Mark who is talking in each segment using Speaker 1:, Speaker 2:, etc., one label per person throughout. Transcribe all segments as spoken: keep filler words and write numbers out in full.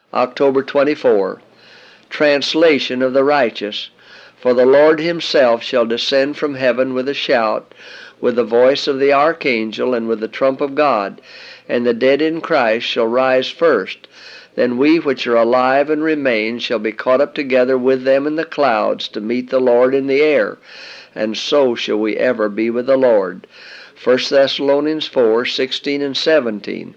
Speaker 1: October twenty-fourth. Translation of the Righteous. For the Lord himself shall descend from heaven with a shout, with the voice of the archangel, and with the trump of God, and the dead in Christ shall rise first. Then we which are alive and remain shall be caught up together with them in the clouds to meet the Lord in the air, and so shall we ever be with the Lord. First Thessalonians four, sixteen and seventeen.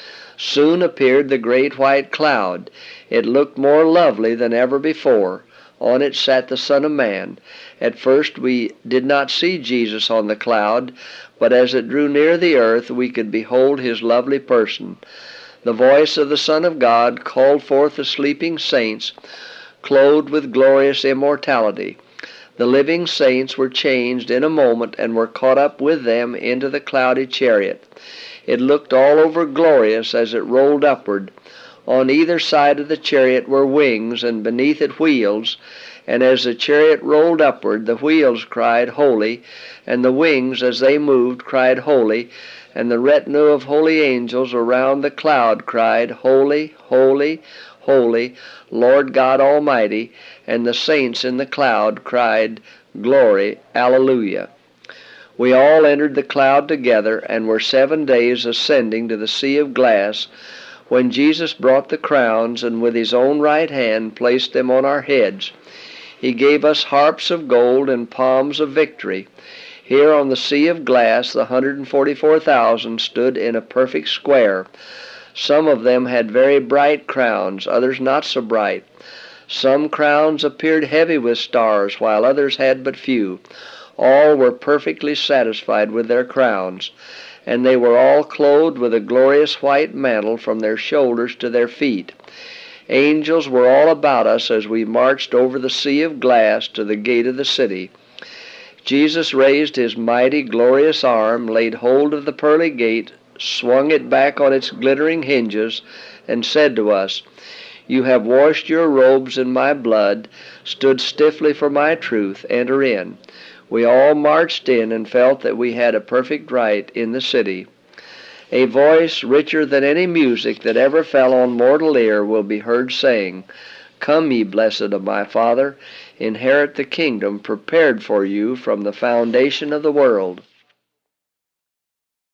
Speaker 1: Soon appeared the great white cloud. It looked more lovely than ever before. On it sat the Son of Man. At first we did not see Jesus on the cloud, but as it drew near the earth we could behold his lovely person. The voice of the Son of God called forth the sleeping saints, clothed with glorious immortality. The living saints were changed in a moment and were caught up with them into the cloudy chariot. It looked all over glorious as it rolled upward. On either side of the chariot were wings, and beneath it wheels, and as the chariot rolled upward, the wheels cried, Holy, and the wings, as they moved, cried, Holy, and the retinue of holy angels around the cloud cried, Holy, holy, holy, Lord God Almighty, and the saints in the cloud cried, Glory, Alleluia. We all entered the cloud together, and were seven days ascending to the sea of glass, when Jesus brought the crowns, and with his own right hand placed them on our heads. He gave us harps of gold and palms of victory. Here on the sea of glass the one hundred forty-four thousand stood in a perfect square. Some of them had very bright crowns, others not so bright. Some crowns appeared heavy with stars, while others had but few. All were perfectly satisfied with their crowns, and they were all clothed with a glorious white mantle from their shoulders to their feet. Angels were all about us as we marched over the sea of glass to the gate of the city. Jesus raised his mighty, glorious arm, laid hold of the pearly gate, swung it back on its glittering hinges, and said to us, You have washed your robes in my blood, stood stiffly for my truth, enter in. We all marched in and felt that we had a perfect right in the city. A voice richer than any music that ever fell on mortal ear will be heard saying, Come, ye blessed of my Father, inherit the kingdom prepared for you from the foundation of the world.